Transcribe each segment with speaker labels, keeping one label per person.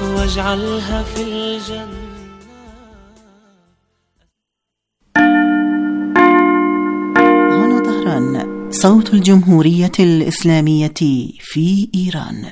Speaker 1: واجعلها في الجنة.
Speaker 2: هنا طهران، صوت الجمهورية الإسلامية في إيران.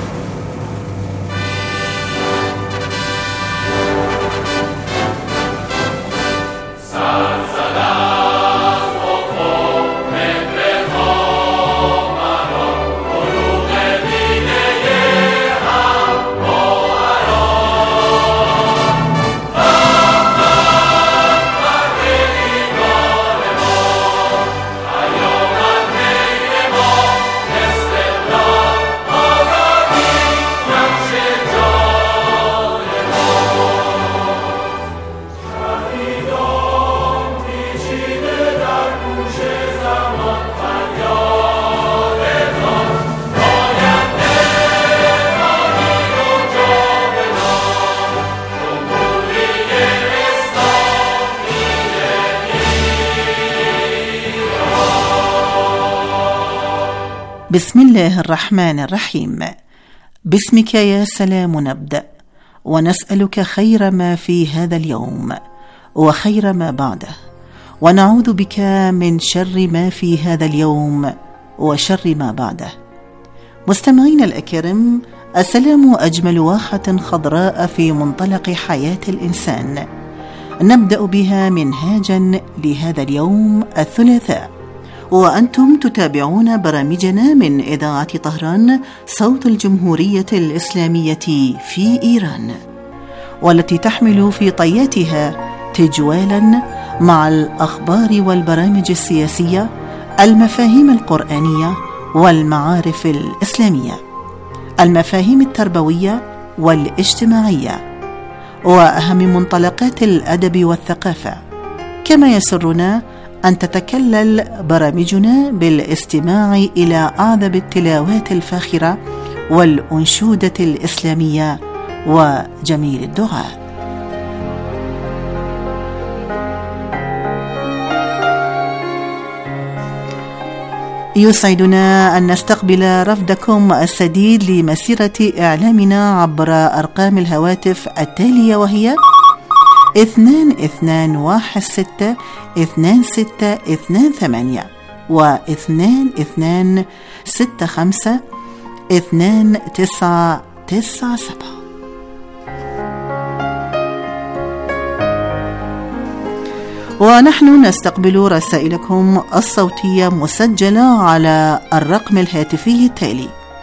Speaker 2: بسم الله الرحمن الرحيم. باسمك يا سلام نبدأ، ونسألك خير ما في هذا اليوم وخير ما بعده، ونعوذ بك من شر ما في هذا اليوم وشر ما بعده. مستمعين الأكرام، السلام أجمل واحة خضراء في منطلق حياة الإنسان، نبدأ بها منهاجا لهذا اليوم الثلاثاء، وأنتم تتابعون برامجنا من إذاعة طهران صوت الجمهورية الإسلامية في إيران، والتي تحمل في طياتها تجوالا مع الأخبار والبرامج السياسية، المفاهيم القرآنية والمعارف الإسلامية، المفاهيم التربوية والاجتماعية، وأهم منطلقات الأدب والثقافة. كما يسرنا أن تتكلل برامجنا بالاستماع إلى أعذب التلاوات الفاخرة والأنشودة الإسلامية وجميل الدعاء. يسعدنا أن نستقبل رفدكم السديد لمسيرة إعلامنا عبر أرقام الهواتف التالية، وهي 2216-2628 و2265-2997. ونحن نستقبل رسائلكم الصوتية مسجلة على الرقم الهاتفي التالي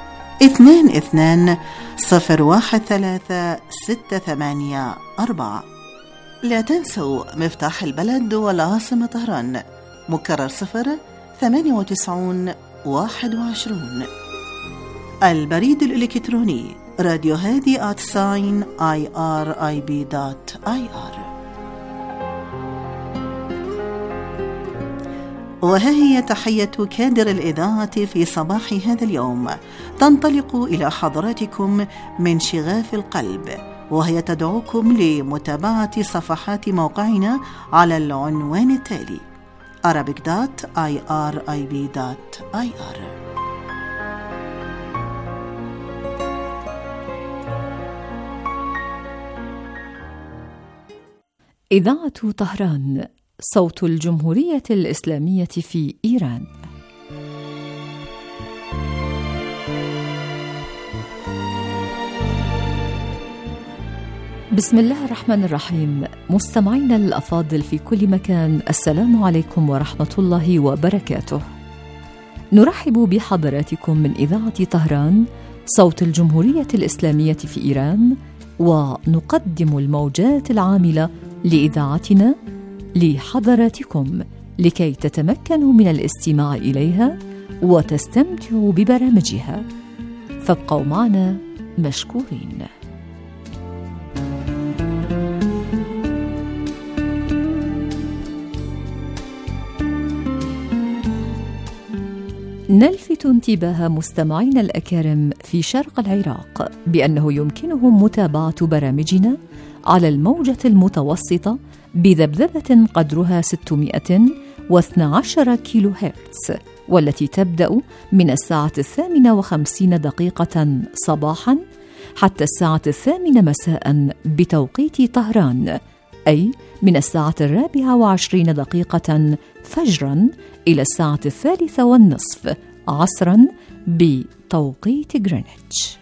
Speaker 2: 22-013-684. لا تنسوا مفتاح البلد والعاصمة طهران، مكرر 098-21. البريد الإلكتروني radiohadi@irib.ir. وها هي تحية كادر الإذاعة في صباح هذا اليوم، تنطلق إلى حضراتكم من شغاف القلب، وهي تدعوكم لمتابعة صفحات موقعنا على العنوان التالي arabic.irib.ir.
Speaker 3: إذاعة طهران، صوت الجمهورية الإسلامية في إيران. بسم الله الرحمن الرحيم. مستمعينا الأفاضل في كل مكان، السلام عليكم ورحمة الله وبركاته. نرحب بحضراتكم من إذاعة طهران صوت الجمهورية الإسلامية في إيران، ونقدم الموجات العاملة لإذاعتنا لحضراتكم لكي تتمكنوا من الاستماع إليها وتستمتعوا ببرامجها، فابقوا معنا مشكورين. نلفت انتباه مستمعينا الأكارم في شرق العراق بأنه يمكنهم متابعة برامجنا على الموجة المتوسطة بذبذبة قدرها 612 كيلو هرتز، والتي تبدأ من 8:50 صباحا حتى الساعة 8 مساء بتوقيت طهران، أي من الساعة 24 فجرا إلى الساعة 3:30 عصرا بتوقيت غرينتش.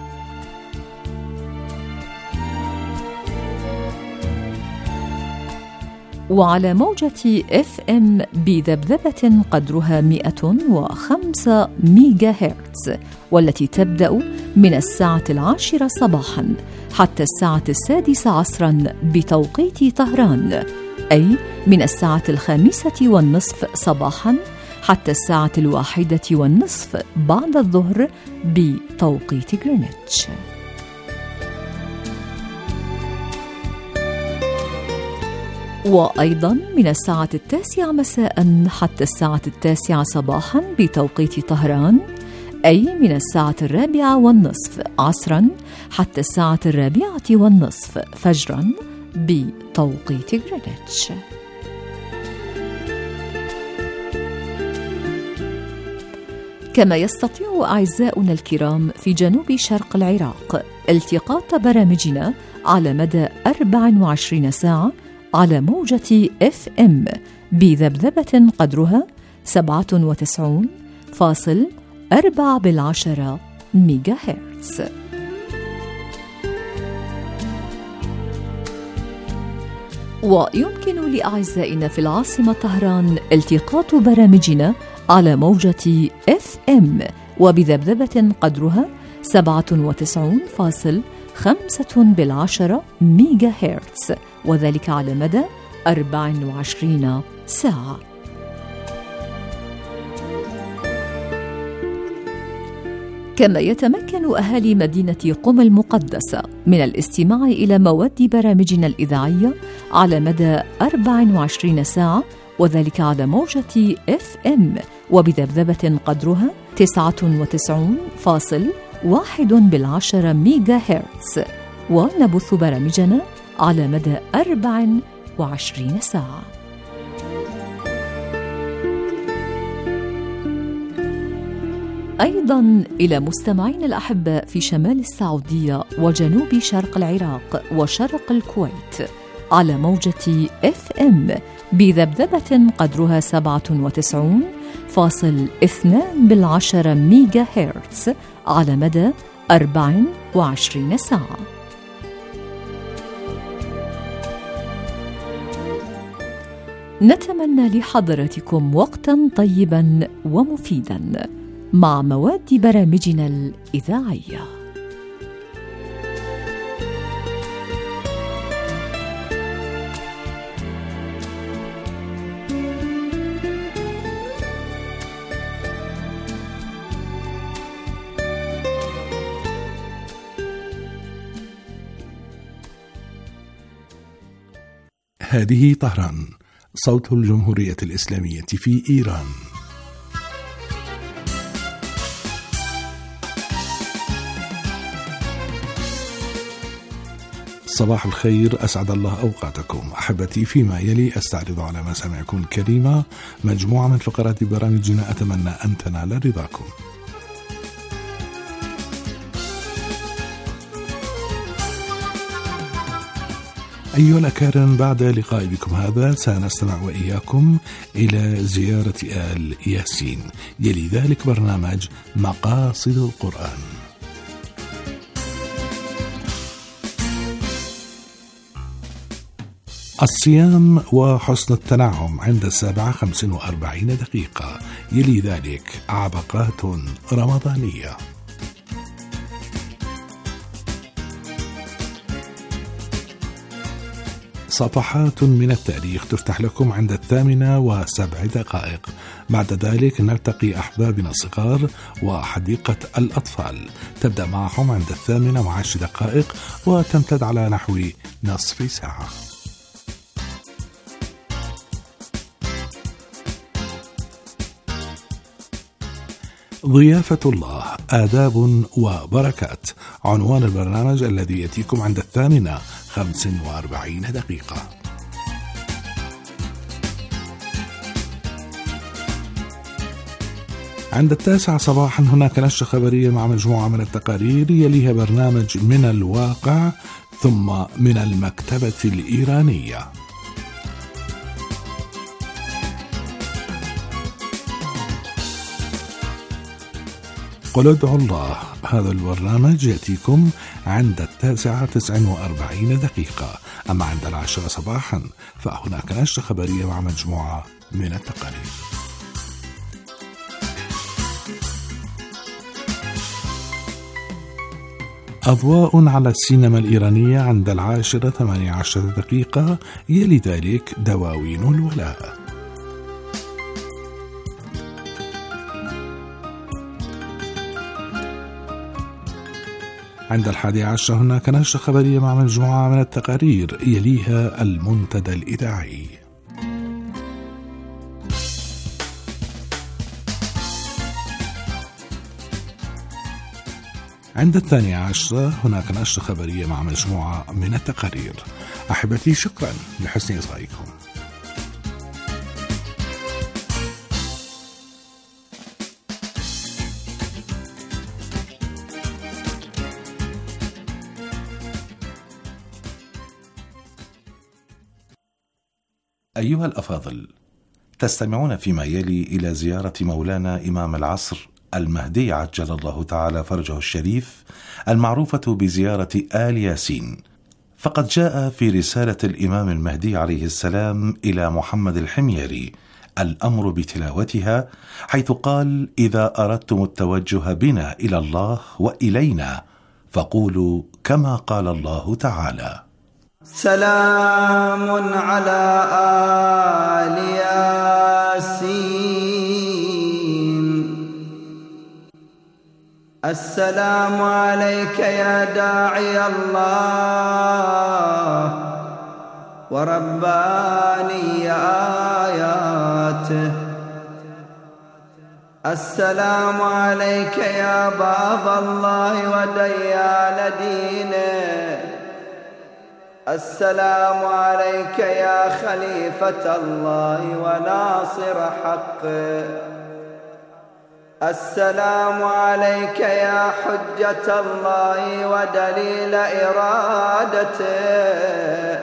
Speaker 3: وعلى موجة FM بذبذبة قدرها 105 ميجا هرتز، والتي تبدأ من الساعة 10 صباحا حتى الساعة 6 عصرا بتوقيت طهران، أي من الساعة 5:30 صباحا حتى الساعة 1:30 بعد الظهر بتوقيت غرينتش. وأيضا من الساعة 9 مساء حتى الساعة 9 صباحا بتوقيت طهران، أي من الساعة 4:30 عصرا حتى الساعة 4:30 فجرا بتوقيت غرينتش. كما يستطيع أعزاؤنا الكرام في جنوب شرق العراق التقاط برامجنا على مدى 24 ساعة على موجة FM بذبذبة قدرها 97.4 ميجا هرتز. ويمكن لأعزائنا في العاصمة طهران التقاط برامجنا على موجة FM وبذبذبة قدرها 97.5 ميجا هرتز، وذلك على مدى 24 ساعة. كما يتمكن أهالي مدينة قم المقدسة من الاستماع إلى مواد برامجنا الإذاعية على مدى 24 ساعة، وذلك على موجة FM وبذبذبة قدرها 99.1 ميجا هرتز، ونبث برامجنا على مدى 24 ساعة. أيضا إلى مستمعين الأحباء في شمال السعودية وجنوب شرق العراق وشرق الكويت على موجة FM بذبذبة قدرها 97.2 ميجا هرتز على مدى 24 ساعة. نتمنى لحضراتكم وقتا طيبا ومفيدا مع مواد برامجنا الإذاعية.
Speaker 1: هذه طهران، صوت الجمهورية الإسلامية في إيران. صباح الخير، أسعد الله أوقاتكم أحبتي. فيما يلي أستعرض على مسامعكم الكريمة مجموعة من فقرات برامجنا أتمنى أن تنال رضاكم. أيها الأكارم، بعد لقاء بكم هذا سنستمع وإياكم إلى زيارة آل ياسين، يلي ذلك برنامج مقاصد القرآن. الصيام وحسن التنعم عند 7:45 يلي ذلك عبقات رمضانية. صفحات من التاريخ تفتح لكم عند 8:07. بعد ذلك نلتقي أحبابنا الصغار وحديقة الأطفال، تبدأ معهم عند 8:10 وتمتد على نحو نصف ساعة. ضيافة الله، آداب وبركات، عنوان البرنامج الذي يأتيكم عند 8:45. عند 9 صباحا هناك نشرة خبرية مع مجموعة من التقارير، يليها برنامج من الواقع، ثم من المكتبة الإيرانية. قل ادعوا الله، هذا البرنامج يأتيكم عند 9:49. أما عند 10 صباحا فهناك نشرة خبرية مع مجموعة من التقارير. أضواء على السينما الإيرانية عند 10:18. يلي ذلك دواوين الولاء. عند 11 هناك نشرة خبرية مع مجموعة من التقارير، يليها المنتدى الإذاعي. عند 12 هناك نشرة خبرية مع مجموعة من التقارير. أحبتي، شكرا لحسن إصغائكم.
Speaker 4: أيها الأفاضل، تستمعون فيما يلي إلى زيارة مولانا إمام العصر المهدي عجل الله تعالى فرجه الشريف، المعروفة بزيارة آل ياسين. فقد جاء في رسالة الإمام المهدي عليه السلام إلى محمد الحميري الأمر بتلاوتها، حيث قال: إذا أردتم التوجه بنا إلى الله وإلينا فقولوا كما قال الله تعالى:
Speaker 5: سلام على آل ياسين. السلام عليك يا داعي الله ورباني آياته. السلام عليك يا باب الله وديان دينه. السلام عليك يا خليفة الله وناصر حقه. السلام عليك يا حجة الله ودليل إرادته.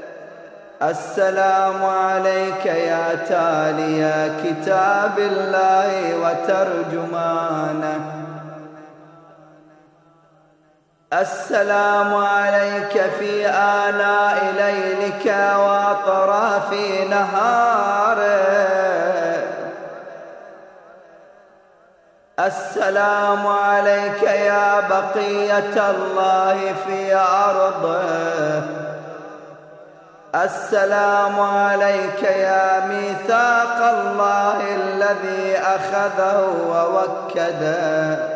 Speaker 5: السلام عليك يا تالي كتاب الله وترجمانه. السلام عليك في آناء ليلك وأطراف نهارك. السلام عليك يا بقية الله في أرضه. السلام عليك يا ميثاق الله الذي أخذه ووكده.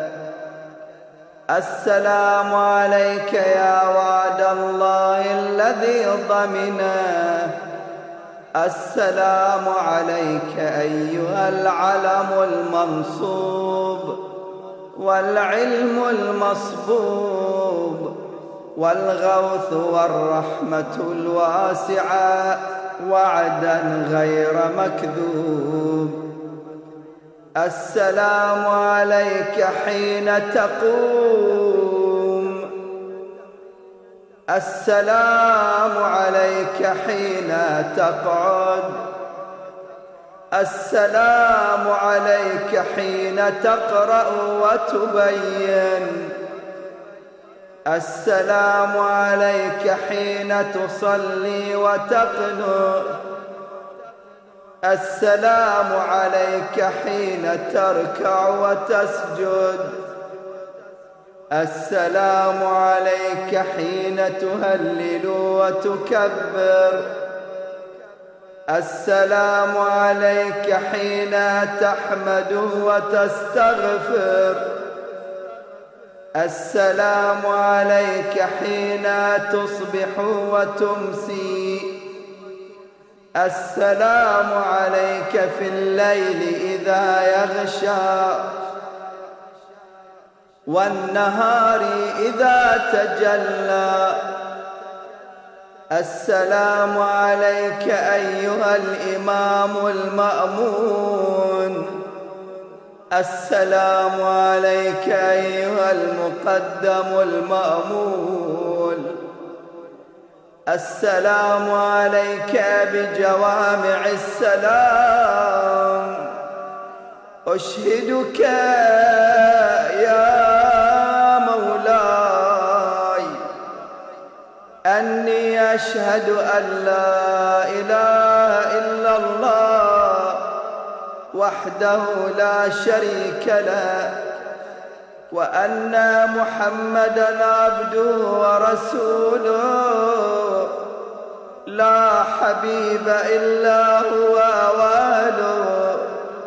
Speaker 5: السلام عليك يا وعد الله الذي ضمنه. السلام عليك أيها العلم المنصوب والعلم المصبوب والغوث والرحمة الواسعة وعدا غير مكذوب. السلام عليك حين تقوم. السلام عليك حين تقعد. السلام عليك حين تقرأ وتبين. السلام عليك حين تصلي وتقنت. السلام عليك حين تركع وتسجد. السلام عليك حين تهلل وتكبر. السلام عليك حين تحمد وتستغفر. السلام عليك حين تصبح وتمسي. السلام عليك في الليل إذا يغشى والنهار إذا تجلى. السلام عليك أيها الإمام المأمون السلام عليك أيها المقدم المأمول، السلام عليك بجوامع السلام، أشهدك يا مولاي أني أشهد أن لا إله إلا الله وحده لا شريك له، وأن محمدًا عبده ورسوله لا حبيب إلا هو أواله،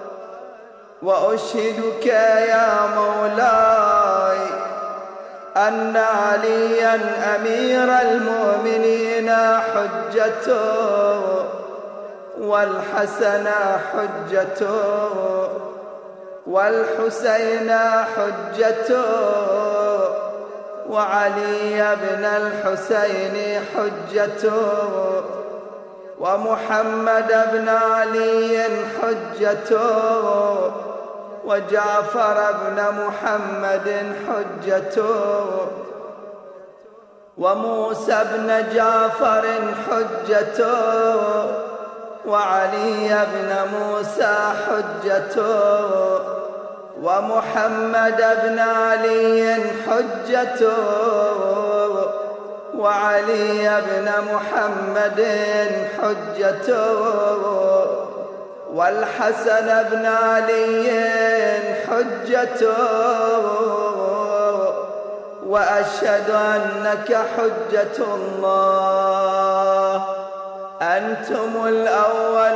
Speaker 5: وأشهدك يا مولاي أن عليا أمير المؤمنين حجته، والحسن حجته، والحسين حجته، وعلي بن الحسين حجته، ومحمد بن علي حجته، وجعفر بن محمد حجته، وموسى بن جعفر حجته، وعلي بن موسى حجته، ومحمد بن علي حجته، وعلي بن محمد حجته، والحسن بن علي حجته، وأشهد أنك حجة الله، أنتم الأول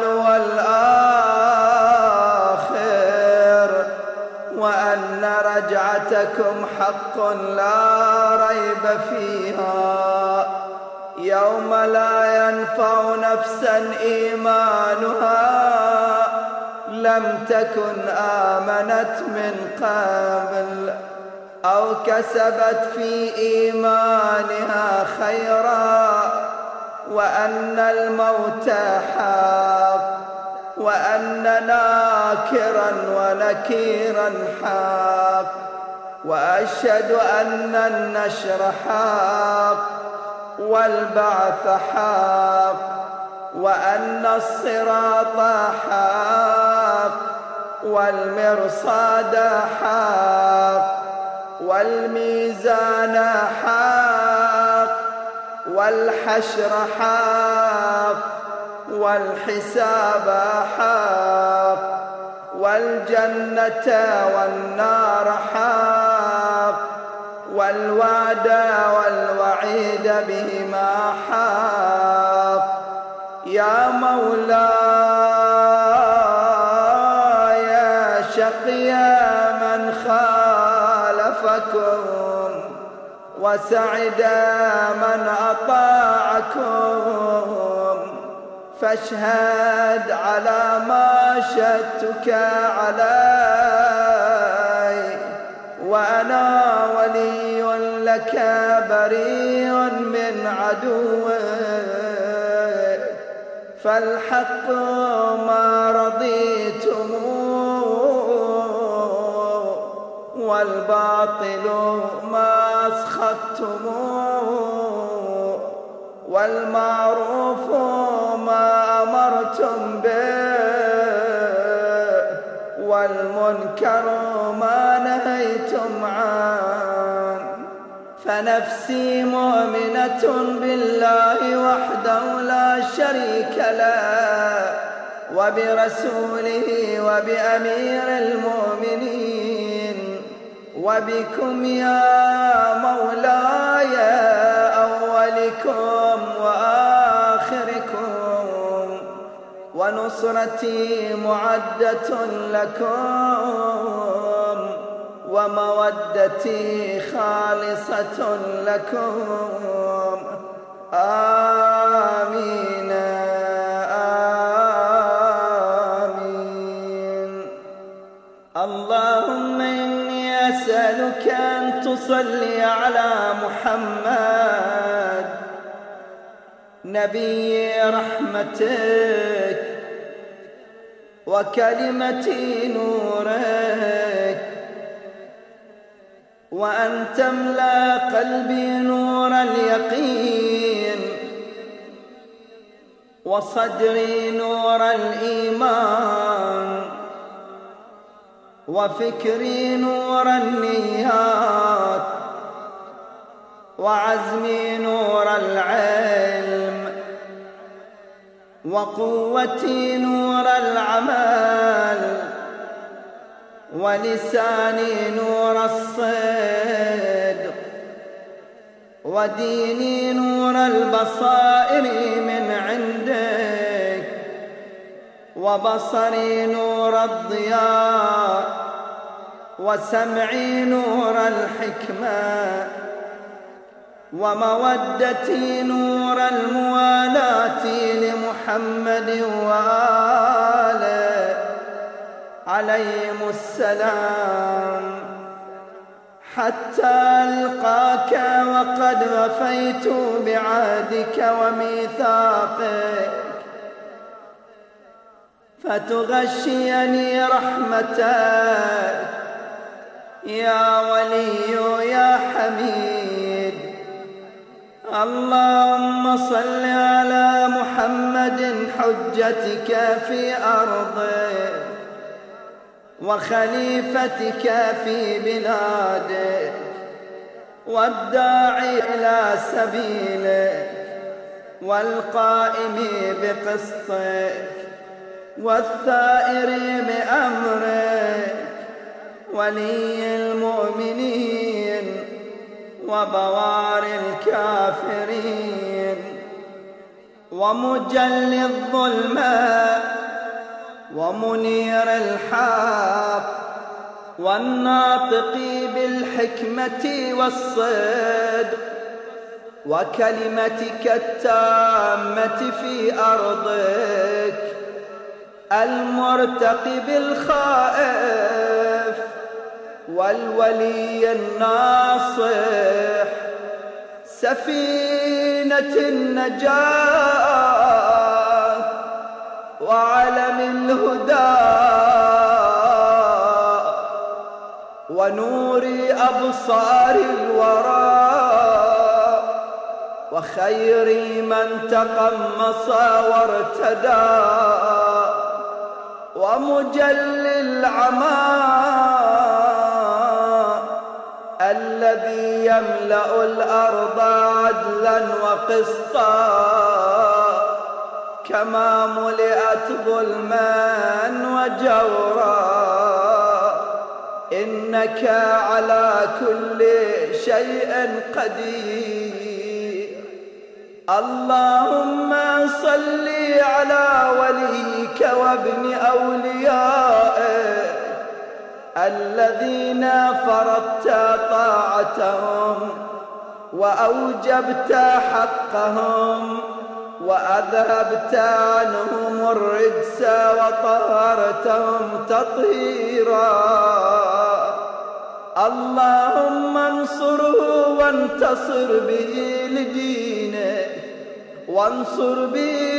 Speaker 5: والآخر، وأن رجعتكم حق لا ريب فيها، يوم لا ينفع نفسا إيمانها لم تكن آمنت من قبل أو كسبت في إيمانها خيرا، وأن الموت حق، وأن ناكرا ونكيرا حق، وأشهد أن النشر حق، والبعث حق، وأن الصراط حق، والمرصاد حق، والميزان حق، والحشر حق، والحساب حق، والجنة والنار حق، والوعد والوعيد بهما حق. يا مولاي شقي من خالفكم، وسعد من أطاعكم، فاشهد على ما شهدتك علي، وأنا ولي لك بريء من عدوك، فالحق ما رضيتم، والباطل ما أسخطتم، والمعروف ما أمرتم به، والمنكر ما نهيتم عنه. فنفسي مؤمنة بالله وحده لا شريك له، وبرسوله وبأمير المؤمنين، وبكم يا مولاي أولكم وآخركم، ونصرتي معدة لكم، ومودتي خالصة لكم. آمين آمين. اللهم إني أسألك أن تصلي على محمد نبي رحمتك، وكلمتي نورك، وأن تملأ قلبي نور اليقين، وصدري نور الإيمان، وفكري نور النيات، وعزمي نور العلم، وقوتي نور العمل، ولساني نور الصدق، وديني نور البصائر من عندك، وبصري نور الضياء، وسمعي نور الحكمة، ومودتي نور الموالاة لمحمد وآله عليهم السلام، حتى ألقاك وقد وفيت بعهدك وميثاقك، فتغشيني رحمتك يا ولي يا حميد. اللهم صل على محمد حجتك في أرضك وخليفتك في بلادك، والداعي إلى سبيلك، والقائم بقسطك، والثائر بأمرك، ولي المؤمنين وبوار الكافرين، ومجلي الظلمات، ومنير الحق، والناطق بالحكمة والصدق، وكلمتك التامة في أرضك، المرتقب الخائف، والولي الناصح، سفينة النجاة، وعلم الهدى، ونور أبصار الورى، وخير من تقمص وارتدى، ومجلي العمى الذي يملأ الأرض عدلا وقسطا، كما ملئت ظلما وجورا، إنك على كل شيء قدير. اللهم صل على وليك وابن أوليائك الذين فرضت طاعتهم وأوجبت حقهم وأذهبت عنهم الرجس وطهرتهم تطهيرا. اللهم انصره وانتصر به لدينك، وانصر به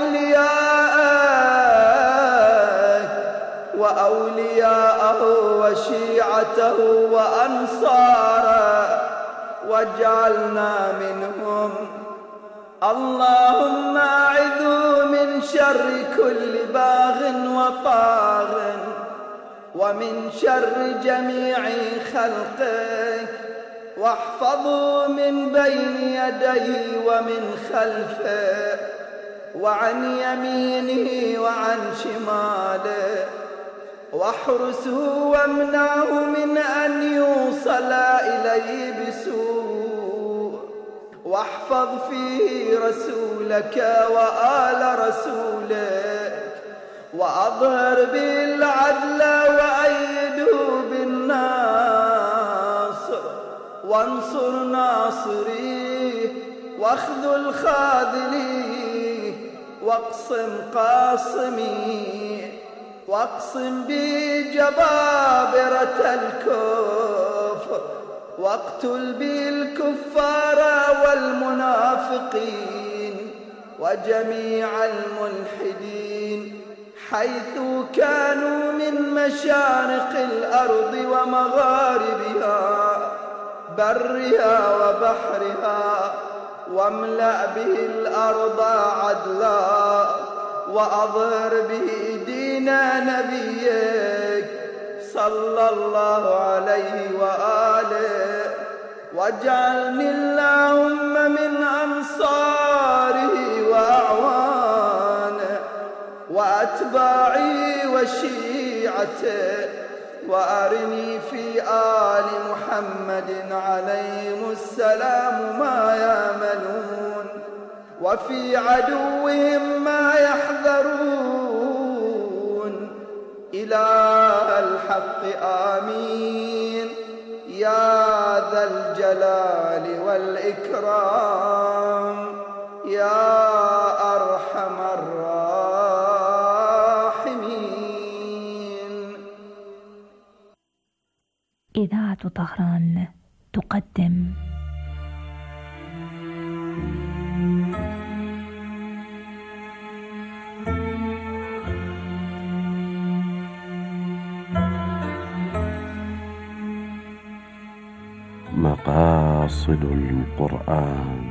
Speaker 5: أولياءك وأولياءه وشيعته وأنصاره، واجعلنا منهم. اللهم أعذه من شر كل باغ وطاغ، ومن شر جميع خلقك، واحفظه من بين يديه ومن خلفه وعن يمينه وعن شماله، واحرسه وامنعه من أن يوصل إليه بسوء، واحفظ فيه رسولك وآل رسولك، وأظهر به العدل وأيده بالناصر، وانصر ناصريه واخذل خاذليه، واقسم قاسميه، واقسم به جبابرة الكفر، واقتل به الكفار والمنافقين وجميع الملحدين، حيث كانوا من مشارق الأرض ومغاربها برها وبحرها، واملأ به الأرض عدلا، وأظهر به دين نبيك صلى الله عليه وآله، واجعلني اللهم من أنصاره وأعوانه وأتباعه وشيعته، وأرني في آل محمد عليهم السلام ما يأملون، وفي عدوهم ما يحذرون، إله الحق آمين يا ذا الجلال والإكرام يا أرحم الراحمين.
Speaker 6: إذاعة طهران تقدم
Speaker 7: مقاصد القرآن.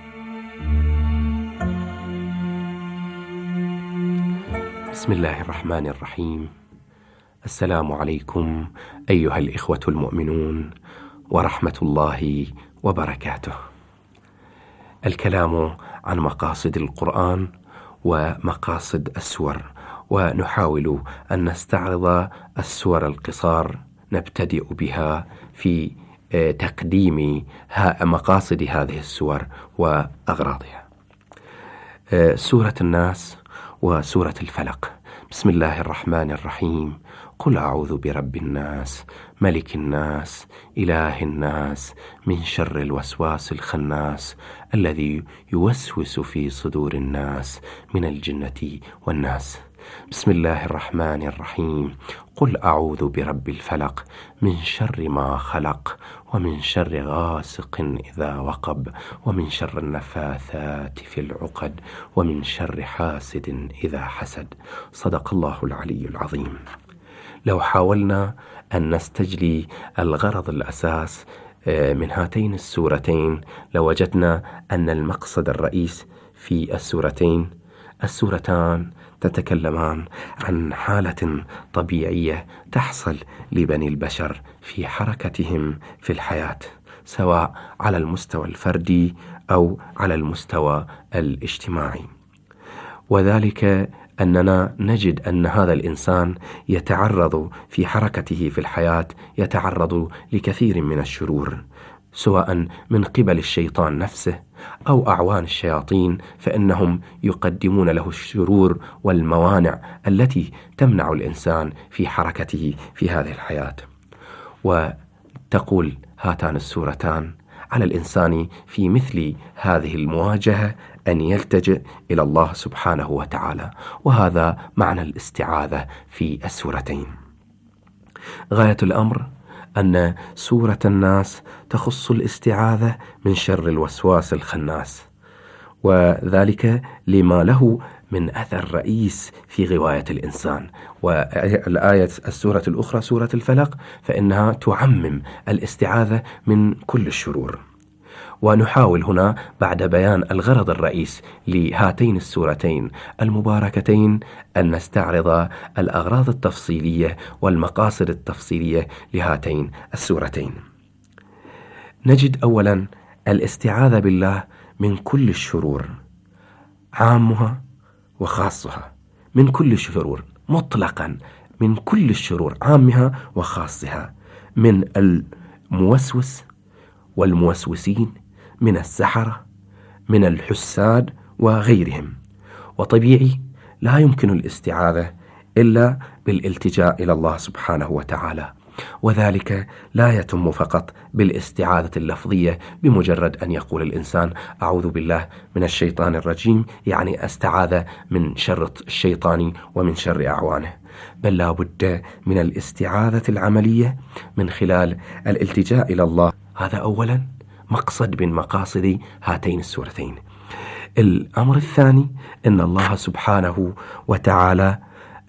Speaker 7: بسم الله الرحمن الرحيم. السلام عليكم أيها الإخوة المؤمنون ورحمة الله وبركاته. الكلام عن مقاصد القرآن ومقاصد السور، ونحاول أن نستعرض السور القصار نبتدئ بها في تقديم مقاصد هذه السور وأغراضها. سورة الناس وسورة الفلق. بسم الله الرحمن الرحيم. قل أعوذ برب الناس ملك الناس إله الناس من شر الوسواس الخناس الذي يوسوس في صدور الناس من الجنة والناس. بسم الله الرحمن الرحيم. قل أعوذ برب الفلق من شر ما خلق ومن شر غاسق إذا وقب ومن شر النفاثات في العقد ومن شر حاسد إذا حسد. صدق الله العلي العظيم. لو حاولنا أن نستجلي الغرض الأساس من هاتين السورتين لوجدنا أن المقصد الرئيس في السورتان تتكلمان عن حالة طبيعية تحصل لبني البشر في حركتهم في الحياة، سواء على المستوى الفردي أو على المستوى الاجتماعي، وذلك أننا نجد أن هذا الإنسان يتعرض في حركته في الحياة يتعرض لكثير من الشرور، سواء من قبل الشيطان نفسه أو أعوان الشياطين، فإنهم يقدمون له الشرور والموانع التي تمنع الإنسان في حركته في هذه الحياة. وتقول هاتان السورتان على الإنسان في مثل هذه المواجهة أن يلتجئ إلى الله سبحانه وتعالى، وهذا معنى الاستعاذة في السورتين. غاية الأمر أن سورة الناس تخص الاستعاذة من شر الوسواس الخناس، وذلك لما له من أثر رئيس في غواية الإنسان. والآية السورة الأخرى سورة الفلق فإنها تعمم الاستعاذة من كل الشرور. ونحاول هنا بعد بيان الغرض الرئيس لهاتين السورتين المباركتين أن نستعرض الأغراض التفصيلية والمقاصد التفصيلية لهاتين السورتين. نجد أولا الاستعاذة بالله من كل الشرور، عامها وخاصها، من كل الشرور مطلقا، من كل الشرور عامها وخاصها، من الموسوس والموسوسين، من السحرة، من الحساد وغيرهم. وطبيعي لا يمكن الاستعاذة إلا بالالتجاء إلى الله سبحانه وتعالى، وذلك لا يتم فقط بالاستعاذة اللفظية بمجرد أن يقول الإنسان أعوذ بالله من الشيطان الرجيم، يعني استعاذ من شر الشيطان ومن شر أعوانه، بل لا بد من الاستعاذة العملية من خلال الالتجاء إلى الله. هذا أولا مقصد من مقاصد هاتين السورتين. الأمر الثاني أن الله سبحانه وتعالى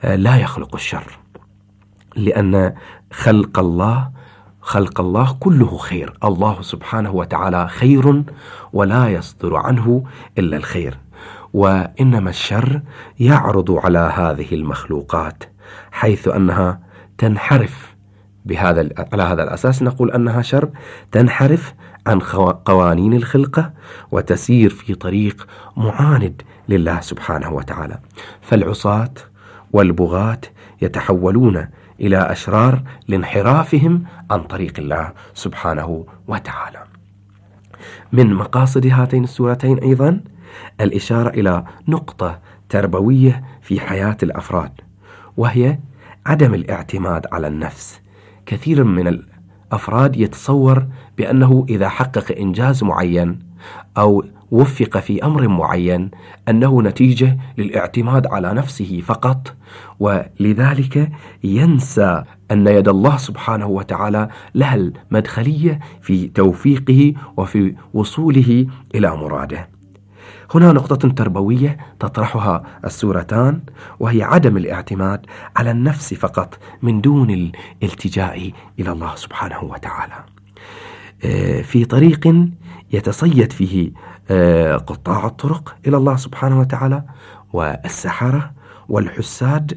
Speaker 7: لا يخلق الشر، لأن خلق الله كله خير. الله سبحانه وتعالى خير ولا يصدر عنه إلا الخير، وإنما الشر يعرض على هذه المخلوقات حيث أنها تنحرف. على هذا الأساس نقول أنها شر، تنحرف عن قوانين الخلقة وتسير في طريق معاند لله سبحانه وتعالى. فالعصاة والبغاة يتحولون إلى أشرار لانحرافهم عن طريق الله سبحانه وتعالى. من مقاصد هاتين السورتين أيضا الإشارة إلى نقطة تربوية في حياة الأفراد، وهي عدم الاعتماد على النفس. كثير من الأفراد يتصور بأنه إذا حقق إنجاز معين أو وفق في أمر معين أنه نتيجة للاعتماد على نفسه فقط، ولذلك ينسى أن يد الله سبحانه وتعالى لها المدخلية في توفيقه وفي وصوله إلى مراده. هنا نقطة تربوية تطرحها السورتان، وهي عدم الاعتماد على النفس فقط من دون الالتجاء إلى الله سبحانه وتعالى في طريق يتصيد فيه قطاع الطرق إلى الله سبحانه وتعالى والسحرة والحساد.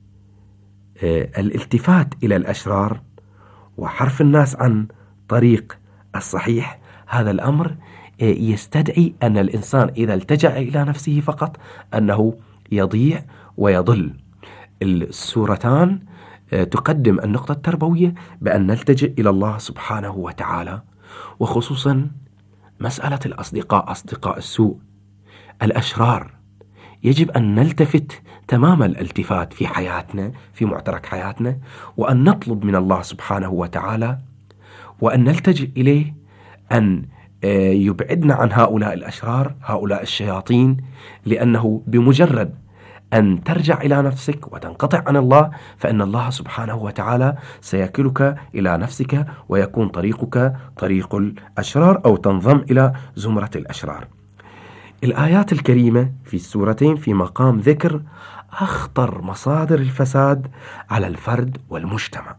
Speaker 7: الالتفات إلى الأشرار وحرف الناس عن طريق الصحيح، هذا الأمر يستدعي أن الإنسان إذا التجأ إلى نفسه فقط أنه يضيع ويضل. السورتان تقدم النقطة التربوية بأن نلتجئ إلى الله سبحانه وتعالى، وخصوصا مسألة الأصدقاء، أصدقاء السوء، الأشرار، يجب أن نلتفت تمام الالتفات في حياتنا، في معترك حياتنا، وأن نطلب من الله سبحانه وتعالى وأن نلتجئ إليه أن يبعدنا عن هؤلاء الأشرار، هؤلاء الشياطين، لأنه بمجرد أن ترجع إلى نفسك وتنقطع عن الله فإن الله سبحانه وتعالى سيكلك إلى نفسك ويكون طريقك طريق الأشرار أو تنضم إلى زمرة الأشرار. الآيات الكريمة في السورتين في مقام ذكر أخطر مصادر الفساد على الفرد والمجتمع.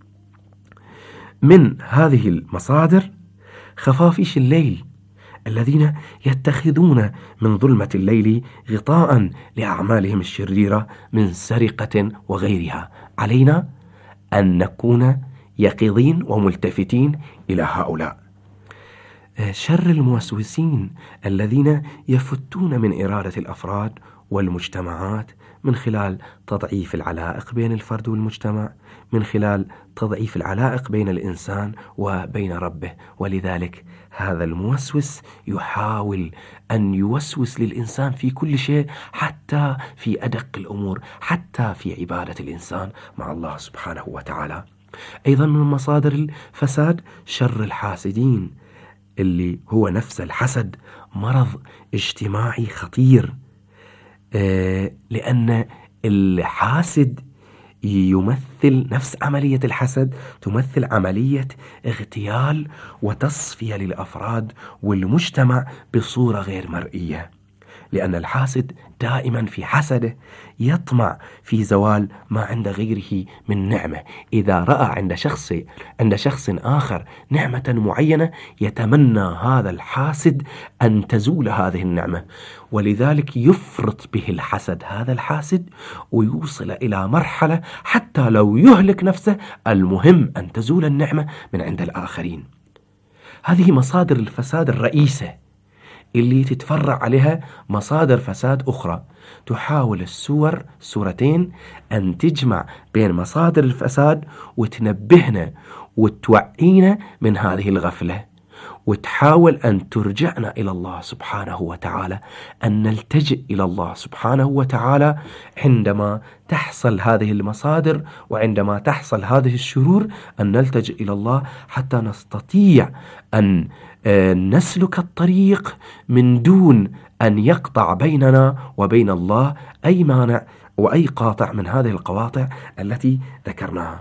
Speaker 7: من هذه المصادر خفافيش الليل الذين يتخذون من ظلمة الليل غطاء لأعمالهم الشريرة من سرقة وغيرها. علينا أن نكون يقظين وملتفتين إلى هؤلاء. شر الموسوسين الذين يفتون من إرادة الأفراد والمجتمعات من خلال تضعيف العلائق بين الفرد والمجتمع، من خلال تضعيف العلائق بين الإنسان وبين ربه. ولذلك هذا الموسوس يحاول أن يوسوس للإنسان في كل شيء، حتى في أدق الأمور، حتى في عبادة الإنسان مع الله سبحانه وتعالى. أيضا من مصادر الفساد شر الحاسدين، اللي هو نفس الحسد مرض اجتماعي خطير، لأن الحاسد يمثل نفس عملية الحسد، تمثل عملية اغتيال وتصفية للأفراد والمجتمع بصورة غير مرئية، لأن الحاسد دائما في حسده يطمع في زوال ما عند غيره من نعمة. إذا رأى عند شخص آخر نعمة معينة يتمنى هذا الحاسد أن تزول هذه النعمة، ولذلك يفرط به الحسد هذا الحاسد ويوصل إلى مرحلة حتى لو يهلك نفسه المهم أن تزول النعمة من عند الآخرين. هذه مصادر الفساد الرئيسة اللي تتفرع عليها مصادر فساد أخرى. تحاول السورتين أن تجمع بين مصادر الفساد وتنبهنا وتوعينا من هذه الغفلة، وتحاول أن ترجعنا إلى الله سبحانه وتعالى، أن نلتجئ إلى الله سبحانه وتعالى عندما تحصل هذه المصادر وعندما تحصل هذه الشرور، أن نلتجئ إلى الله حتى نستطيع أن نسلك الطريق من دون أن يقطع بيننا وبين الله أي مانع وأي قاطع من هذه القواطع التي ذكرناها.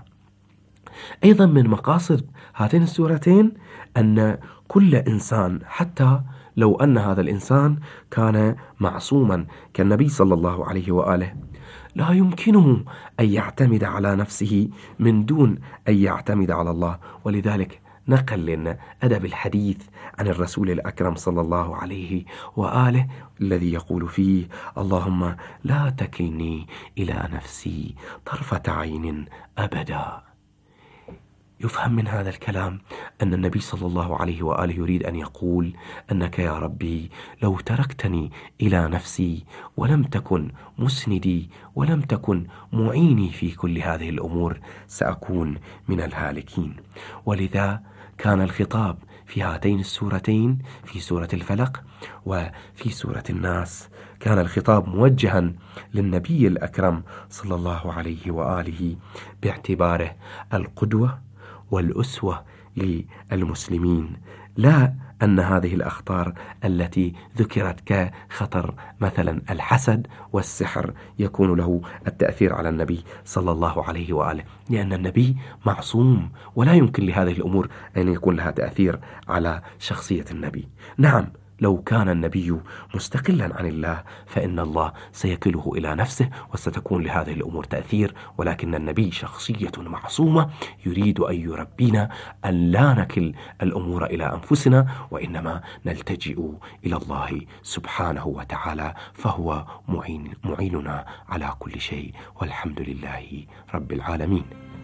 Speaker 7: أيضا من مقاصد هاتين السورتين أن كل إنسان حتى لو أن هذا الإنسان كان معصوما كالنبي صلى الله عليه وآله لا يمكنه أن يعتمد على نفسه من دون أن يعتمد على الله. ولذلك نقل لنا أدب الحديث عن الرسول الأكرم صلى الله عليه وآله الذي يقول فيه: اللهم لا تكلني إلى نفسي طرفة عين أبدا. يفهم من هذا الكلام أن النبي صلى الله عليه وآله يريد أن يقول أنك يا ربي لو تركتني إلى نفسي ولم تكن مسندي ولم تكن معيني في كل هذه الأمور سأكون من الهالكين. ولذا كان الخطاب في هاتين السورتين، في سورة الفلق وفي سورة الناس، كان الخطاب موجها للنبي الأكرم صلى الله عليه وآله باعتباره القدوة والأسوة للمسلمين، لا أن هذه الأخطار التي ذكرت كخطر مثلا الحسد والسحر يكون له التأثير على النبي صلى الله عليه وآله، لأن النبي معصوم ولا يمكن لهذه الأمور أن يكون لها تأثير على شخصية النبي. نعم، لو كان النبي مستقلا عن الله فإن الله سيكله إلى نفسه وستكون لهذه الأمور تأثير، ولكن النبي شخصية معصومة يريد أن يربينا أن لا نكل الأمور إلى أنفسنا، وإنما نلتجئ إلى الله سبحانه وتعالى، فهو معيننا على كل شيء، والحمد لله رب العالمين.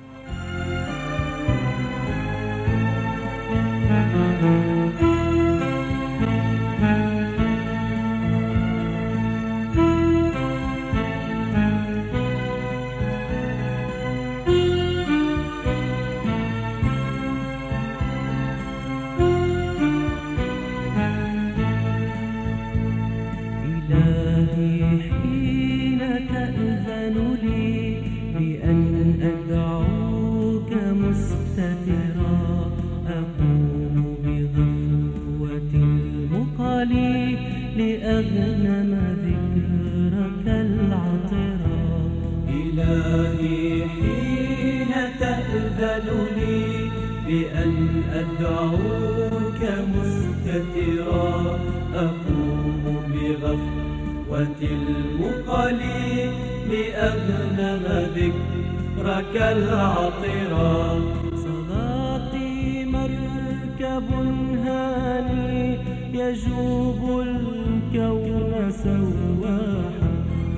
Speaker 5: إلهي حين تأذن لي بأن أدعوك مستترا أقوم بغفوة المقالي لأغنم ذكرك العطرا. صلاتي مركب هاني يجوب الكون سواحا،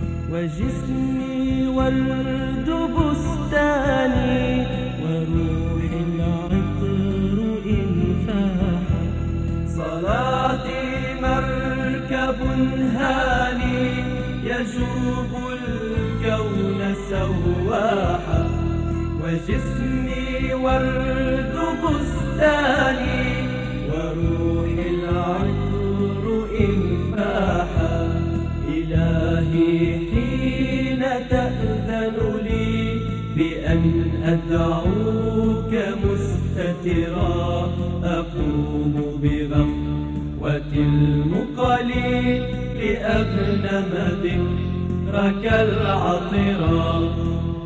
Speaker 5: وجسمي ورد بستاني وروحي العطر إنفاحا. صلاتي مركب هاني يجوب الكون سواحا، وجسمي ورد بستاني وروحي العطر إنفاحا. إلهي حين تأذن لي بأن أدعوك مستترا أقوم بغفوة المقالي لأغنم ذكرك العطرا.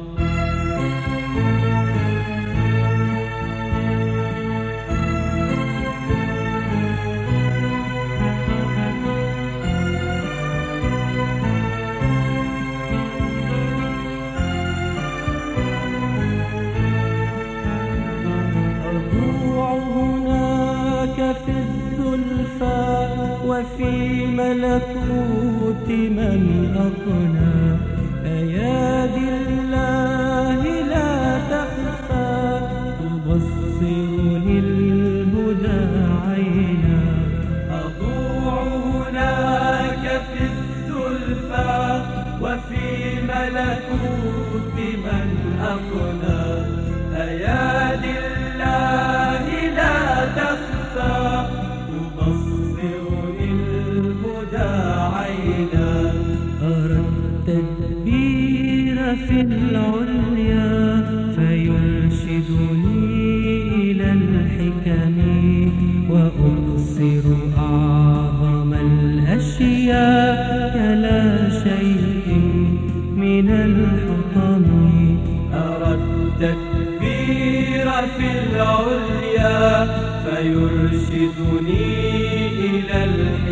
Speaker 5: وفي ملكوت من أقنى أيادي الله لا تخفى، تبصرني الهدى عينا. أضوع هناك في الزلفى وفي ملكوت من أقنى أيادي الله لا تخفى، في العليا فيرشدني إلى الحكم، وأبصر أعظم الأشياء لا شيء من الحطم. أرى التدبير في العليا فيرشدني إلى الحكم،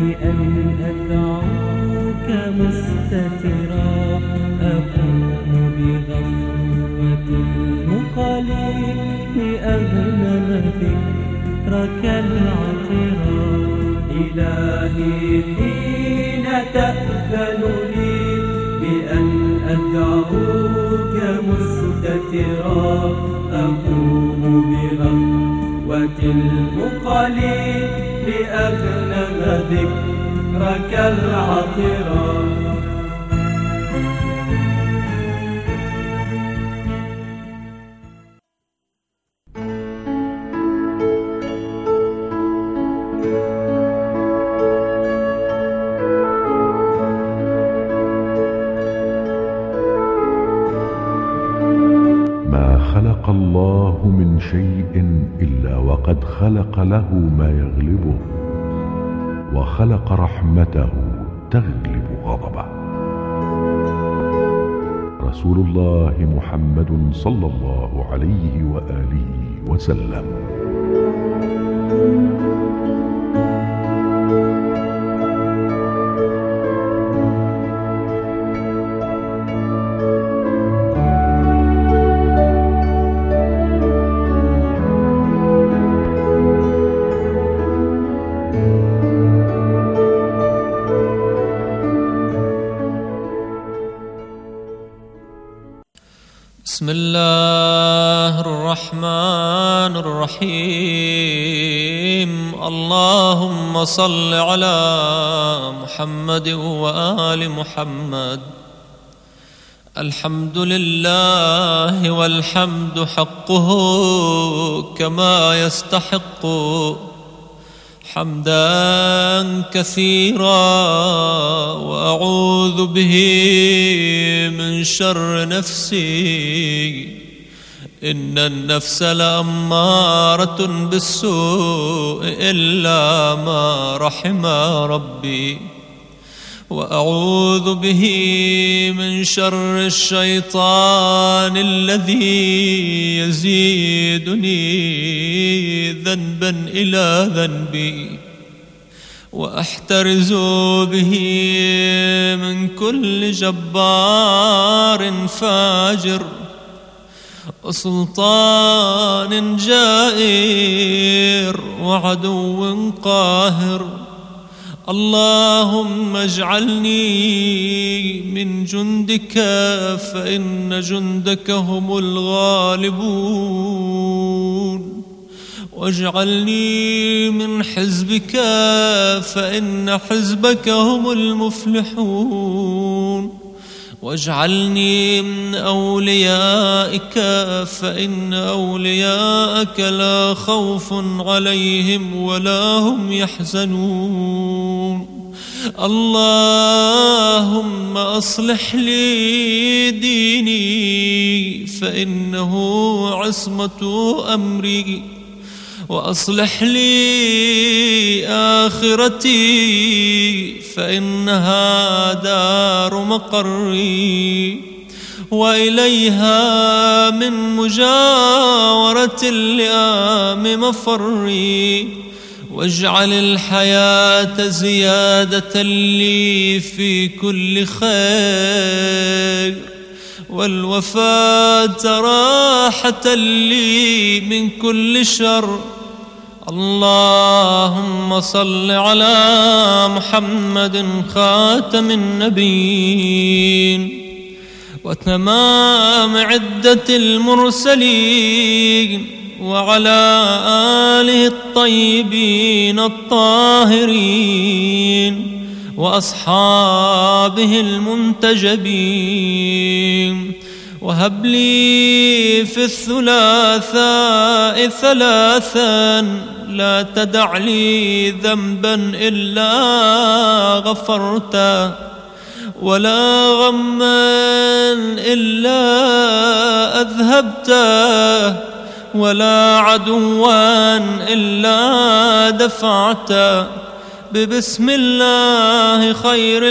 Speaker 5: بأن أدعوك مستترا أقوم بغفوة المقالي لأغنم ذكرك العطرا إلهي حين تأذن لي بأن أدعوك مستترا أقوم بغفوة المقالي لأغنم ذكرك العطرا
Speaker 8: خلق الله من شيء إلا وقد خلق له ما يغلبه، وخلق رحمته تغلب غضبه. رسول الله محمد صلى الله عليه وآله وسلم.
Speaker 9: بسم الله الرحمن الرحيم. اللهم صل على محمد وآل محمد. الحمد لله والحمد حقه كما يستحق، حمدا كثيرا، وأعوذ به من شر نفسي، إن النفس لأمارة بالسوء إلا ما رحم ربي، وأعوذ به من شر الشيطان الذي يزيدني ذنبا إلى ذنبي، وأحترز به من كل جبار فاجر وسلطان جائر وعدو قاهر. اللهم اجعلني من جندك فإن جندك هم الغالبون، واجعلني من حزبك فإن حزبك هم المفلحون، واجعلني من أوليائك فإن أولياءك لا خوف عليهم ولا هم يحزنون. اللهم أصلح لي ديني فإنه عصمة أمري، وأصلح لي آخرتي فإنها دار مقري، وإليها من مجاورة اللئام مفري. واجعل الحياة زيادة لي في كل خير، والوفاة راحة لي من كل شر. اللهم صل على محمد خاتم النبيين وتمام عدة المرسلين، وعلى آله الطيبين الطاهرين وأصحابه المنتجبين. وهب لي في الثلاثاء ثلاثا، لا تدع لي ذنبا إلا غفرته، ولا غما إلا أذهبته، ولا عدوا إلا دفعته. ببسم الله خير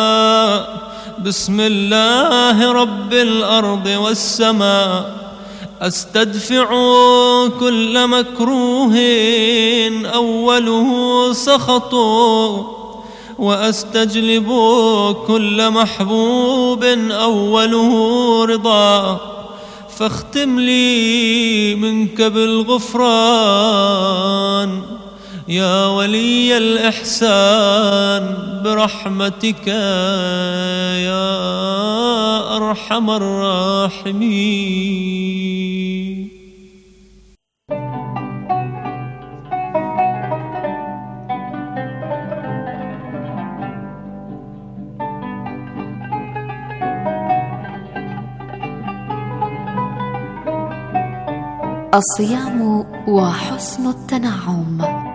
Speaker 9: الأسماء، بسم الله رب الأرض والسماء، أستدفع كل مكروه أوله سخط، وأستجلب كل محبوب أوله رضا، فاختم لي منك بالغفران يا ولي الإحسان برحمتك يا أرحم الراحمين.
Speaker 3: الصيام وحسن التنعم.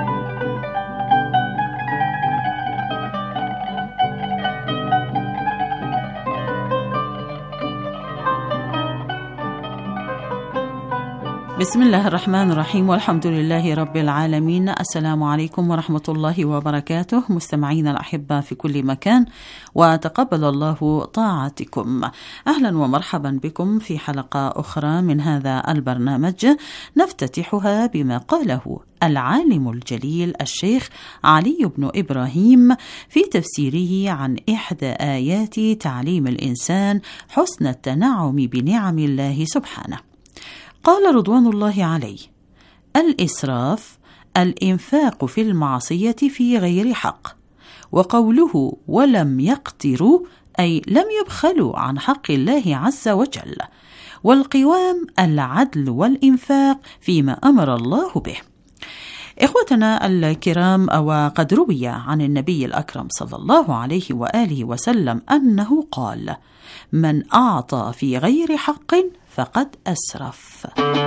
Speaker 2: بسم الله الرحمن الرحيم، والحمد لله رب العالمين. السلام عليكم ورحمة الله وبركاته مستمعينا الأحبة في كل مكان، وتقبل الله طاعتكم. أهلا ومرحبا بكم في حلقة أخرى من هذا البرنامج نفتتحها بما قاله العالم الجليل الشيخ علي بن إبراهيم في تفسيره عن إحدى آيات تعليم الإنسان حسن التنعم بنعم الله سبحانه. قال رضوان الله عليه: الإسراف الإنفاق في المعصية في غير حق، وقوله ولم يقتروا أي لم يبخلوا عن حق الله عز وجل، والقوام العدل والإنفاق فيما أمر الله به. إخوتنا الكرام، وقد روي عن النبي الأكرم صلى الله عليه وآله وسلم أنه قال: من أعطى في غير حق فقد أسرف.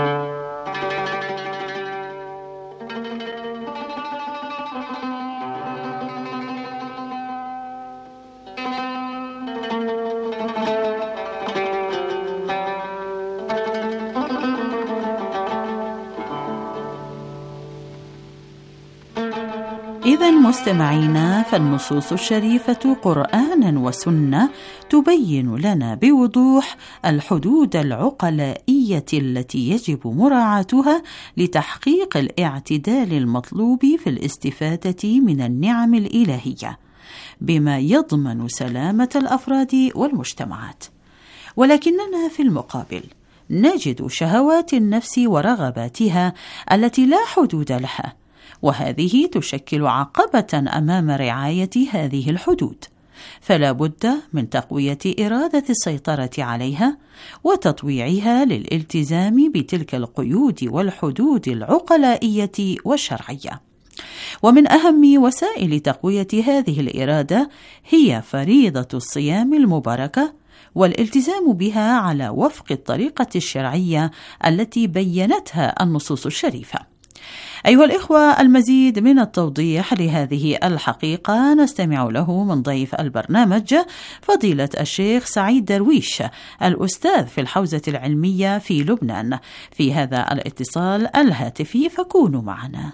Speaker 2: إذن مستمعينا، فالنصوص الشريفة قرآنا وسنة تبين لنا بوضوح الحدود العقلائية التي يجب مراعاتها لتحقيق الاعتدال المطلوب في الاستفادة من النعم الإلهية، بما يضمن سلامة الأفراد والمجتمعات. ولكننا في المقابل نجد شهوات النفس ورغباتها التي لا حدود لها، وهذه تشكل عقبة أمام رعاية هذه الحدود، فلا بد من تقوية إرادة السيطرة عليها وتطويعها للالتزام بتلك القيود والحدود العقلائية والشرعية. ومن أهم وسائل تقوية هذه الإرادة هي فريضة الصيام المباركة والالتزام بها على وفق الطريقة الشرعية التي بينتها النصوص الشريفة. أيها الإخوة، المزيد من التوضيح لهذه الحقيقة نستمع له من ضيف البرنامج فضيلة الشيخ سعيد درويش، الأستاذ في الحوزة العلمية في لبنان، في هذا الاتصال الهاتفي، فكونوا معنا.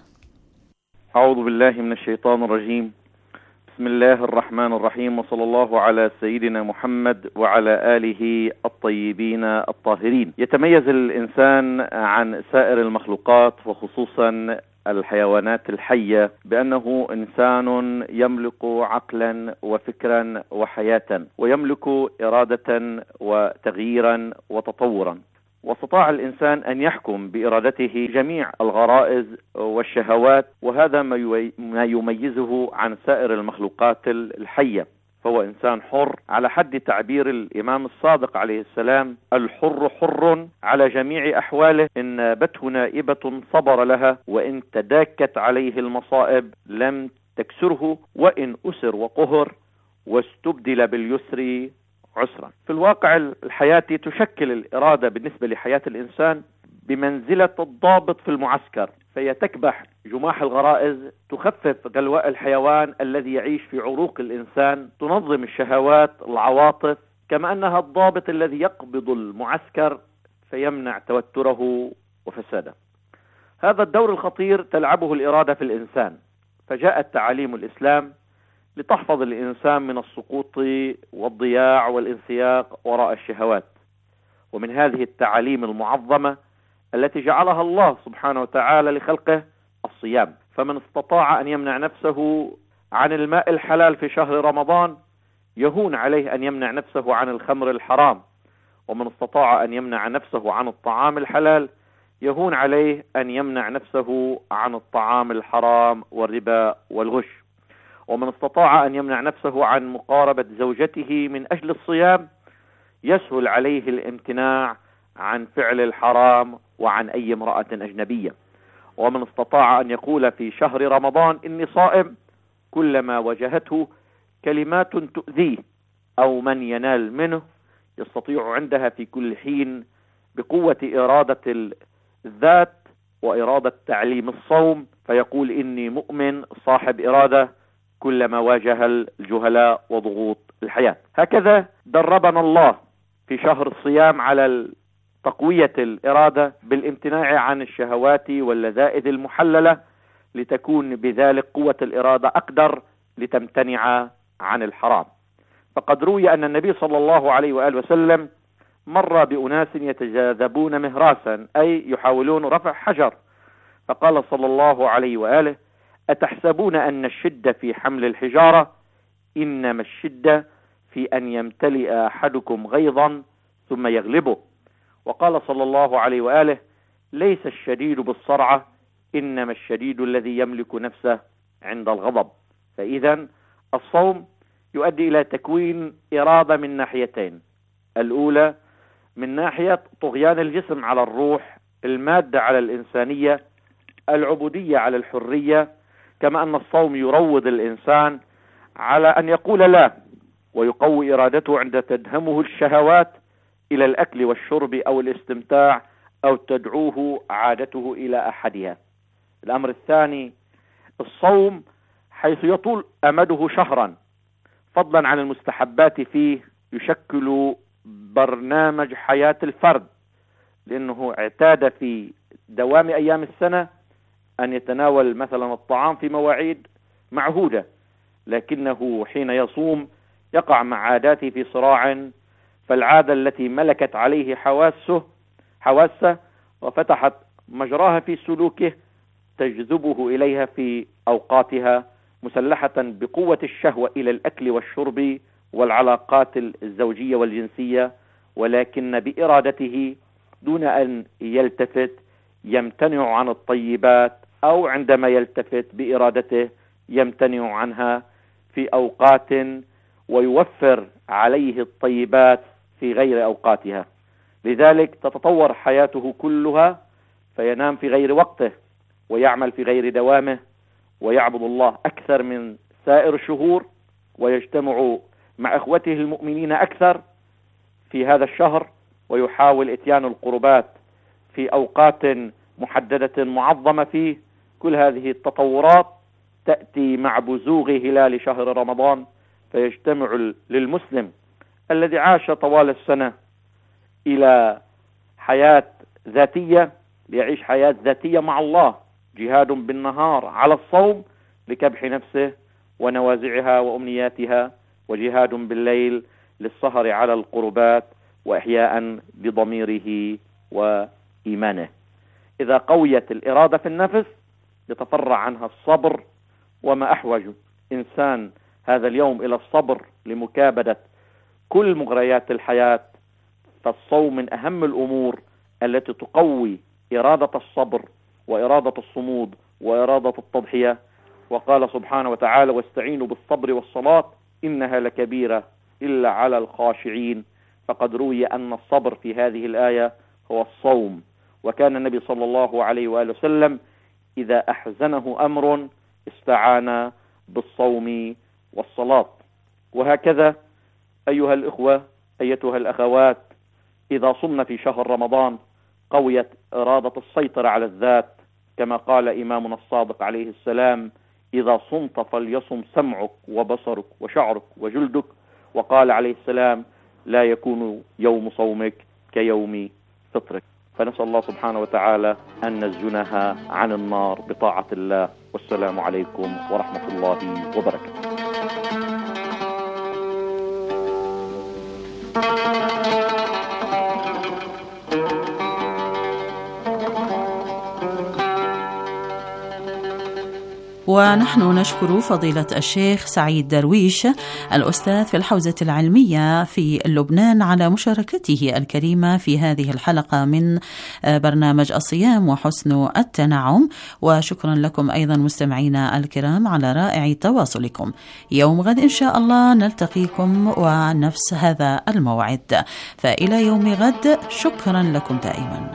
Speaker 10: أعوذ بالله من الشيطان الرجيم. بسم الله الرحمن الرحيم، وصلى الله على سيدنا محمد وعلى آله الطيبين الطاهرين. يتميز الإنسان عن سائر المخلوقات وخصوصا الحيوانات الحية بأنه إنسان يملك عقلا وفكرا وحياة، ويملك إرادة وتغييرا وتطورا، واستطاع الإنسان أن يحكم بإرادته جميع الغرائز والشهوات، وهذا ما يميزه عن سائر المخلوقات الحية. فهو إنسان حر على حد تعبير الإمام الصادق عليه السلام: الحر حر على جميع أحواله، إن نابته نائبة صبر لها، وإن تداكت عليه المصائب لم تكسره، وإن أسر وقهر واستبدل باليسر عسرا. في الواقع الحياتي تشكل الإرادة بالنسبة لحياة الإنسان بمنزلة الضابط في المعسكر، فهي تكبح جماح الغرائز، تخفف غلواء الحيوان الذي يعيش في عروق الإنسان، تنظم الشهوات العواطف، كما أنها الضابط الذي يقبض المعسكر فيمنع توتره وفساده. هذا الدور الخطير تلعبه الإرادة في الإنسان، فجاءت تعاليم الإسلام لتحفظ الإنسان من السقوط والضياع والانسياق وراء الشهوات، ومن هذه التعاليم المعظمة التي جعلها الله سبحانه وتعالى لخلقه الصيام. فمن استطاع أن يمنع نفسه عن الماء الحلال في شهر رمضان يهون عليه أن يمنع نفسه عن الخمر الحرام، ومن استطاع أن يمنع نفسه عن الطعام الحلال يهون عليه أن يمنع نفسه عن الطعام الحرام والربا والغش، ومن استطاع أن يمنع نفسه عن مقاربة زوجته من أجل الصيام يسهل عليه الامتناع عن فعل الحرام وعن أي امرأة أجنبية. ومن استطاع أن يقول في شهر رمضان إني صائم كلما واجهته كلمات تؤذيه أو من ينال منه يستطيع عندها في كل حين بقوة إرادة الذات وإرادة تعليم الصوم فيقول إني مؤمن صاحب إرادة كلما واجه الجهلاء وضغوط الحياة. هكذا دربنا الله في شهر الصيام على تقوية الإرادة بالامتناع عن الشهوات واللذائذ المحللة لتكون بذلك قوة الإرادة أقدر لتمتنع عن الحرام. فقد روي أن النبي صلى الله عليه وآله وسلم مر بأناس يتجاذبون مهراسا أي يحاولون رفع حجر، فقال صلى الله عليه وآله: أتحسبون أن الشدة في حمل الحجارة؟ إنما الشدة في أن يمتلئ أحدكم غيظا ثم يغلبه. وقال صلى الله عليه وآله: ليس الشديد بالصرعة إنما الشديد الذي يملك نفسه عند الغضب. فإذا الصوم يؤدي إلى تكوين إرادة من ناحيتين: الأولى من ناحية طغيان الجسم على الروح، المادة على الإنسانية، العبودية على الحرية، كما أن الصوم يروض الإنسان على أن يقول لا ويقوي إرادته عند تدهمه الشهوات إلى الأكل والشرب أو الاستمتاع أو تدعوه عادته إلى أحدها. الأمر الثاني الصوم حيث يطول أمده شهرا فضلا عن المستحبات فيه يشكل برنامج حياة الفرد، لأنه اعتاد في دوام أيام السنة أن يتناول مثلا الطعام في مواعيد معهودة، لكنه حين يصوم يقع مع عاداته في صراع، فالعادة التي ملكت عليه حواسه وفتحت مجراها في سلوكه تجذبه إليها في أوقاتها مسلحة بقوة الشهوة إلى الأكل والشرب والعلاقات الزوجية والجنسية، ولكن بإرادته دون أن يلتفت يمتنع عن الطيبات، أو عندما يلتفت بإرادته يمتنع عنها في أوقات ويوفر عليه الطيبات في غير أوقاتها. لذلك تتطور حياته كلها فينام في غير وقته ويعمل في غير دوامه ويعبد الله أكثر من سائر الشهور ويجتمع مع إخوته المؤمنين أكثر في هذا الشهر ويحاول إتيان القربات في أوقات محددة معظمة فيه. كل هذه التطورات تأتي مع بزوغ هلال شهر رمضان فيجتمع للمسلم الذي عاش طوال السنة إلى حياة ذاتية ليعيش حياة ذاتية مع الله، جهاد بالنهار على الصوم لكبح نفسه ونوازعها وأمنياتها، وجهاد بالليل للسهر على القربات وإحياء لضميره وإيمانه. إذا قويت الإرادة في النفس يتفرع عنها الصبر، وما أحوج إنسان هذا اليوم إلى الصبر لمكابدة كل مغريات الحياة، فالصوم من أهم الأمور التي تقوي إرادة الصبر وإرادة الصمود وإرادة التضحية. وقال سبحانه وتعالى: واستعينوا بالصبر والصلاة إنها لكبيرة إلا على الخاشعين. فقد روي أن الصبر في هذه الآية هو الصوم، وكان النبي صلى الله عليه وآله وسلم إذا أحزنه أمر استعان بالصوم والصلاة. وهكذا أيها الإخوة أيتها الأخوات، إذا صمنا في شهر رمضان قويت إرادة السيطرة على الذات، كما قال إمامنا الصادق عليه السلام: إذا صمت فليصم سمعك وبصرك وشعرك وجلدك. وقال عليه السلام: لا يكون يوم صومك كيوم فطرك. فنسأل الله سبحانه وتعالى أن نزجنها عن النار بطاعة الله. والسلام عليكم ورحمة الله وبركاته.
Speaker 2: ونحن نشكر فضيلة الشيخ سعيد درويش الأستاذ في الحوزة العلمية في لبنان على مشاركته الكريمة في هذه الحلقة من برنامج الصيام وحسن التنعم. وشكرا لكم أيضا مستمعينا الكرام على رائع تواصلكم. يوم غد إن شاء الله نلتقيكم ونفس هذا الموعد، فإلى يوم غد شكرا لكم دائما.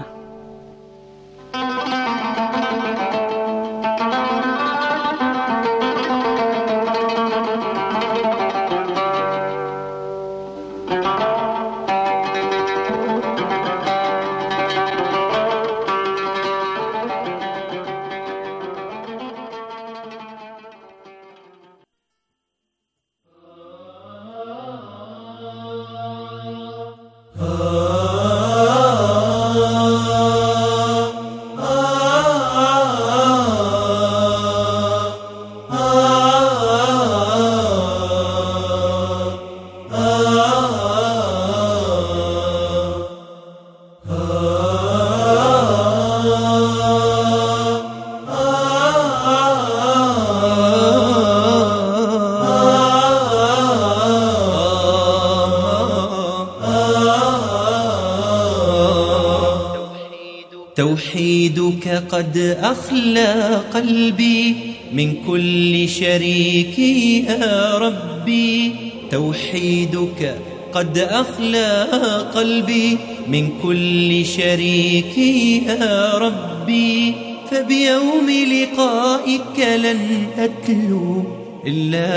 Speaker 5: توحيدك قد أخلى قلبي من كل شريك يا ربي، توحيدك قد أخلى قلبي من كل شريك يا ربي، فبيوم لقائك لن أتلو إلا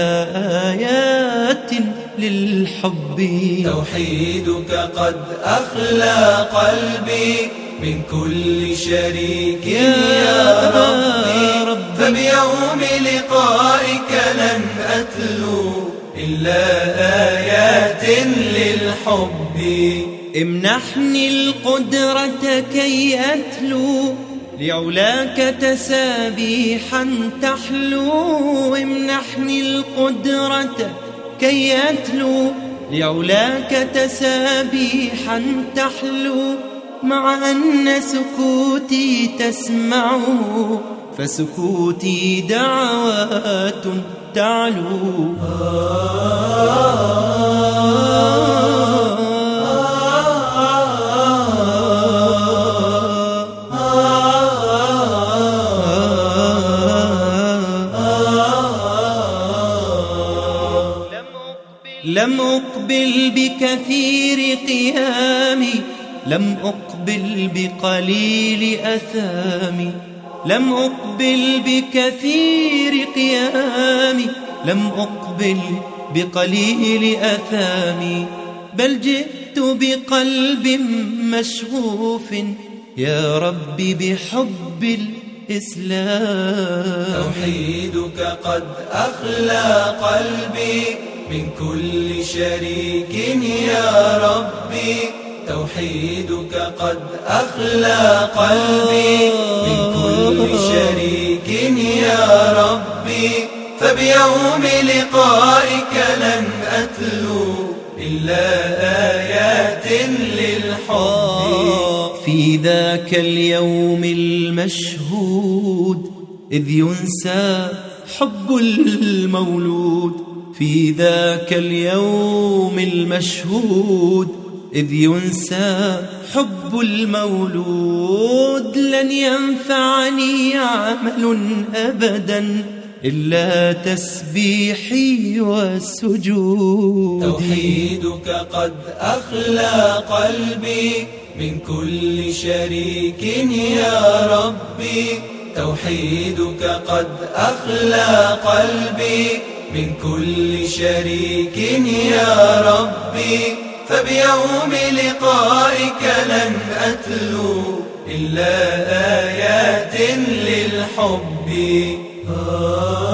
Speaker 5: آيات للحب.
Speaker 11: توحيدك قد أخلى قلبي من كل شريك يا ربي، فبيوم لقائك لن أتلو إلا آيات للحب.
Speaker 5: امنحني القدرة كي أتلو لعلاك تسابيحا تحلو، امنحني القدرة كي أتلو لعلاك تسابيحا تحلو، مع أن سكوتي تسمعه فسكوتي دعوات تعلو. لم أقبل بكثير قيامي، لم أقبل بقليل أثامي، لم أقبل بكثير قيامي، لم أقبل بقليل أثامي، بل جئت بقلب مشغوف يا ربي بحب الإسلام.
Speaker 11: توحيدك قد أخلى قلبي من كل شريك يا ربي، توحيدك قد أخلى قلبي من كل شريك يا ربي، فبيوم لقائك لن أتلو إلا آيات للحب.
Speaker 5: في ذاك اليوم المشهود إذ ينسى حب المولود، في ذاك اليوم المشهود إذ ينسى حب المولود، لن ينفعني عمل أبدا إلا تسبيحي والسجود.
Speaker 11: توحيدك قد أخلى قلبي من كل شريك يا ربي، توحيدك قد أخلى قلبي من كل شريك يا ربي، فبيوم لقائك لن أتلو إلا آيات للحب.